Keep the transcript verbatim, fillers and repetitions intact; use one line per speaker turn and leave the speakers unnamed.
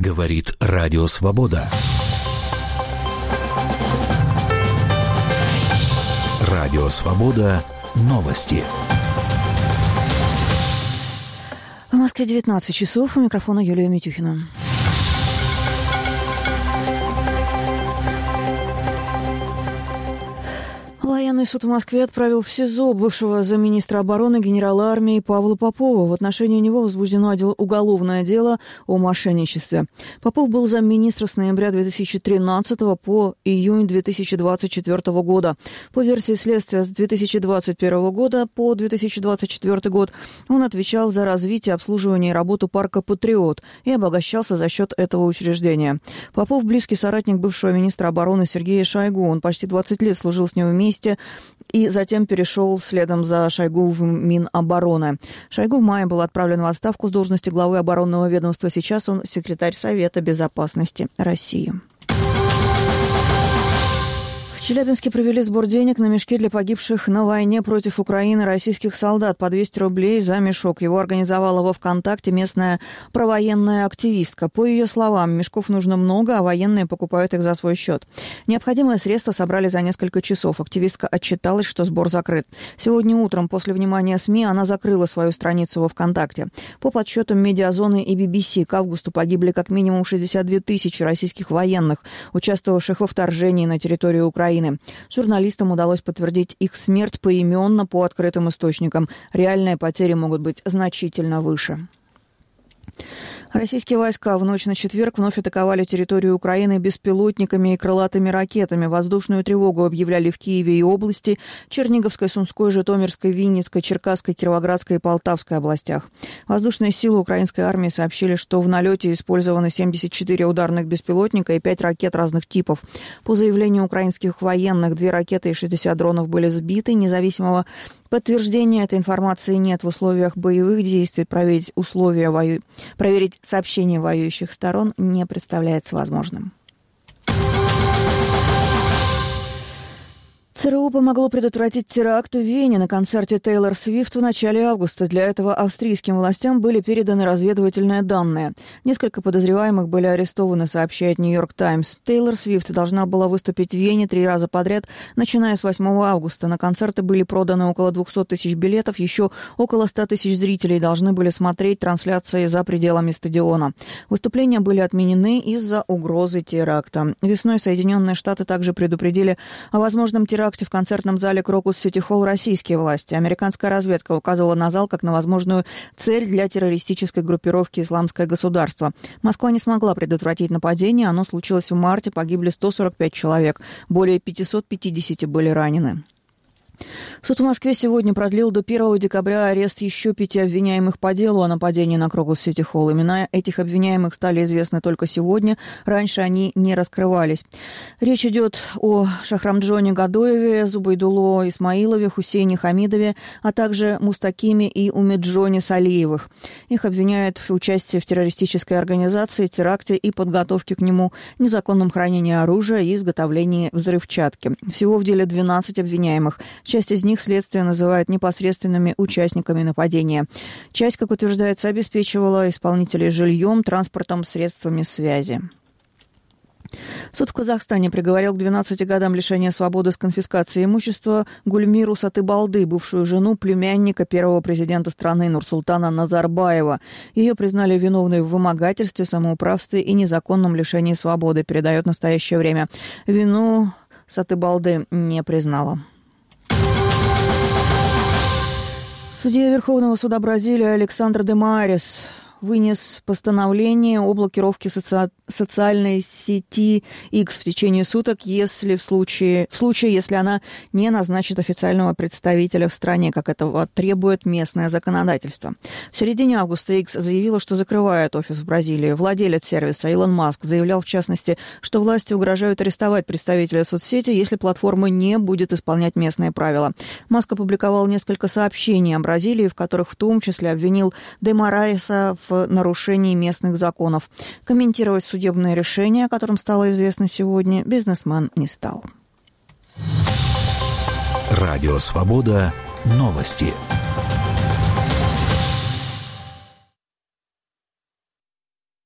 Говорит Радио Свобода. Радио Свобода. Новости.
В Москве девятнадцать часов. У микрофона Юлия Митюхина. Военный суд в Москве отправил в СИЗО бывшего замминистра обороны генерала армии Павла Попова. В отношении него возбуждено уголовное дело о мошенничестве. Попов был замминистра с ноября две тысячи тринадцатого по июнь две тысячи двадцать четвёртого года. По версии следствия, с две тысячи двадцать первого года по две тысячи двадцать четвёртый год он отвечал за развитие, обслуживание и работу парка «Патриот» и обогащался за счет этого учреждения. Попов – близкий соратник бывшего министра обороны Сергея Шойгу. Он почти двадцать лет служил с ним вместе и затем перешел следом за Шойгу в Минобороны. Шойгу в мае был отправлен в отставку с должности главы оборонного ведомства. Сейчас он секретарь Совета безопасности России. В Челябинске провели сбор денег на мешки для погибших на войне против Украины российских солдат по двести рублей за мешок. Его организовала во ВКонтакте местная провоенная активистка. По ее словам, мешков нужно много, а военные покупают их за свой счет. Необходимые средства собрали за несколько часов. Активистка отчиталась, что сбор закрыт. Сегодня утром, после внимания СМИ, она закрыла свою страницу во ВКонтакте. По подсчетам Медиазоны и би би си, к августу погибли как минимум шестьдесят две тысячи российских военных, участвовавших во вторжении на территорию Украины. Журналистам удалось подтвердить их смерть поименно по открытым источникам. Реальные потери могут быть значительно выше. Российские войска в ночь на четверг вновь атаковали территорию Украины беспилотниками и крылатыми ракетами. Воздушную тревогу объявляли в Киеве и области, Черниговской, Сумской, Житомирской, Винницкой, Черкасской, Кировоградской и Полтавской областях. Воздушные силы украинской армии сообщили, что в налете использованы семьдесят четыре ударных беспилотника и пять ракет разных типов. По заявлению украинских военных, две ракеты и шестьдесят дронов были сбиты. Независимого подтверждения этой информации нет. В условиях боевых действий проверить условия вою... проверить сообщения воюющих сторон не представляется возможным. ЦРУ помогло предотвратить теракт в Вене на концерте Тейлор Свифт в начале августа. Для этого австрийским властям были переданы разведывательные данные. Несколько подозреваемых были арестованы, сообщает «Нью-Йорк Таймс». Тейлор Свифт должна была выступить в Вене три раза подряд, начиная с восьмого августа. На концерты были проданы около двести тысяч билетов, еще около ста тысяч зрителей должны были смотреть трансляции за пределами стадиона. Выступления были отменены из-за угрозы теракта. Весной Соединенные Штаты также предупредили о возможном теракте в концертном зале Крокус Сити Холл российские власти. Американская разведка указывала на зал как на возможную цель для террористической группировки «Исламское государство». Москва не смогла предотвратить нападение. Оно случилось в марте. Погибли сто сорок пять человек. Более пятьсот пятьдесят были ранены. Суд в Москве сегодня продлил до первого декабря арест еще пяти обвиняемых по делу о нападении на Крокус Сити Холл. Имена этих обвиняемых стали известны только сегодня. Раньше они не раскрывались. Речь идет о Шахрамджоне Гадоеве, Зубайдулло Исмаилове, Хусейне Хамидове, а также Мустакиме и Умеджоне Салиевых. Их обвиняют в участии в террористической организации, теракте и подготовке к нему, незаконном хранении оружия и изготовлении взрывчатки. Всего в деле двенадцать обвиняемых. Часть из них следствие называет непосредственными участниками нападения. Часть, как утверждается, обеспечивала исполнителей жильем, транспортом, средствами связи. Суд в Казахстане приговорил к двенадцати годам лишения свободы с конфискацией имущества Гульмиру Сатыбалды, бывшую жену племянника первого президента страны Нурсултана Назарбаева. Ее признали виновной в вымогательстве, самоуправстве и незаконном лишении свободы, передает в настоящее время. Вину Сатыбалды не признала. Судья Верховного суда Бразилии Александр де Маарес вынес постановление о блокировке соци... социальной сети X в течение суток, если в случае, в случае, если она не назначит официального представителя в стране, как этого требует местное законодательство. В середине августа X заявила, что закрывает офис в Бразилии. Владелец сервиса Илон Маск заявлял, в частности, что власти угрожают арестовать представителя соцсети, если платформа не будет исполнять местные правила. Маск опубликовал несколько сообщений о Бразилии, в которых в том числе обвинил де Марареса в нарушении местных законов. Комментировать судебное решение, о котором стало известно сегодня, бизнесмен не стал.
Радио Свобода. Новости.